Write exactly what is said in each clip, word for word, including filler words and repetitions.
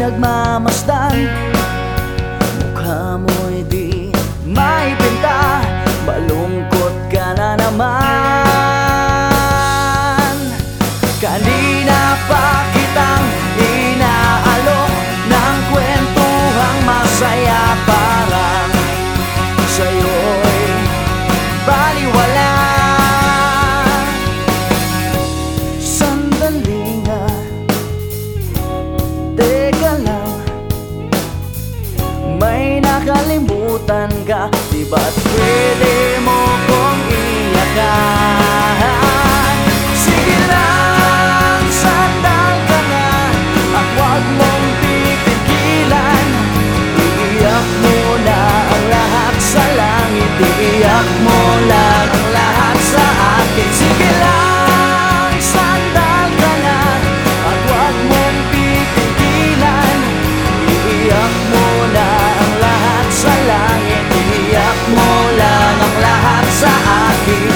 nagmamasdan. Mukha mo'y di maipinta, malungkot ka na naman. Kanina pa kitang inaalok ng kwentuhang masaya, parang sa'yo'y baliwala. Sandali nga, teka lang, may nakalimutan ka, di ba't pwede mo kong iyakan? Sige lang, sandal ka nga, at huwag mong pipigilan. Iiyak mo na ang lahat sa langit, iiyak mo lang ang lahat sa akin. Sige lang, sandal ka nga, at huwag mong pipigilan. Iiyak mo na ang lahat sa langit, iiyak mo lang ang lahat sa akin.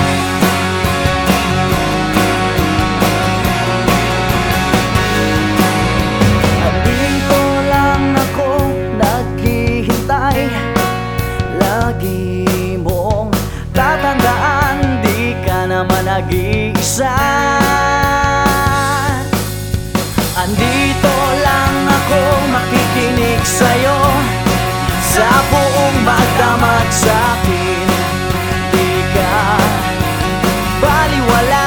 Andito lang ako naghihintay, lagi mong tatandaan, di ka naman nag-iisa. Andito lang ako makikinig sa'yo, sa buong magdamag sa'kin, di ka baliwala.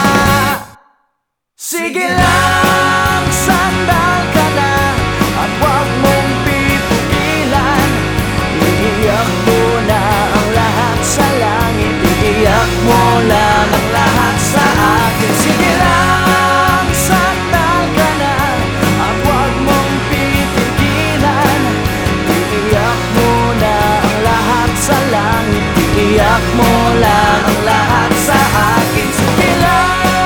Sige lang, sandal ka na, at huwag mong pipigilan. Iiyak mo na ang lahat sa langit, iiyak mo lang ang lahat sa akin. Sige lang, sandal ka na, at huwag mong pipigilan. Iiyak mo na ang lahat sa langit, iiyak mo lang ang lahat sa akin. Sige lang.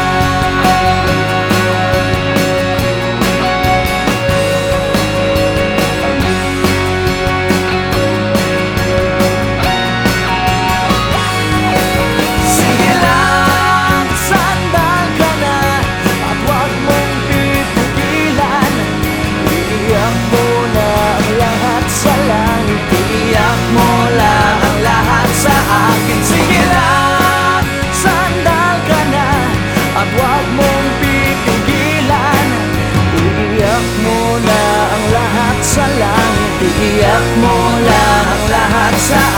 Sige lang, sandal ka na, at huwag mong pipigilan. Iiyak mo na ang lahat sa langit, iiyak mo lang ang lahat sa akin. Sige lang, sandal ka na, at huwag mong pipigilan. Iiyak mo na ang lahat sa langit, iiyak mo lang ang lahat sa